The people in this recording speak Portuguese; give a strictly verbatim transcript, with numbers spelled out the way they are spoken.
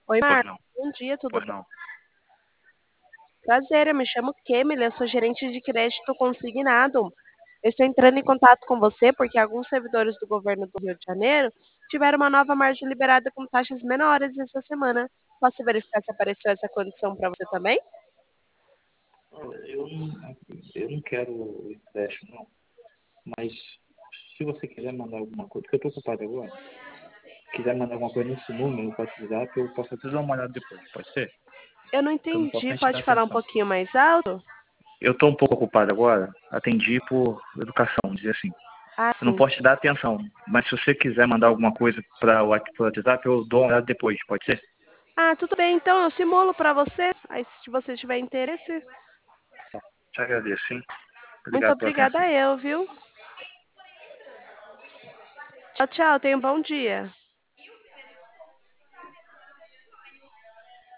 Oi, Pois Marcos. não, Bom dia, tudo pois bem? não. Prazer, eu me chamo Kemily, eu sou gerente de crédito consignado. Eu estou entrando em contato com você porque alguns servidores do governo do Rio de Janeiro tiveram uma nova margem liberada com taxas menores essa semana. Posso verificar se apareceu essa condição para você também? Olha, Eu não, eu não quero o empréstimo, não. Mas se você quiser mandar alguma coisa, porque eu estou ocupado agora, quiser mandar alguma coisa nesse número, no WhatsApp, eu posso até dar uma olhada depois, pode ser? Eu não Que eu não posso entendi, nem te dar pode falar um atenção. pouquinho mais alto? Eu estou um pouco ocupado agora, atendi por educação, dizer assim. Ah, Eu não sim. posso te dar atenção, mas se você quiser mandar alguma coisa para o WhatsApp, eu dou uma olhada depois, pode ser? Ah, tudo bem, então eu simulo para você. Aí, se você tiver interesse, Te agradeço, hein? muito Obrigado pela obrigada atenção. eu, viu? Tchau, tchau, tenha um bom dia.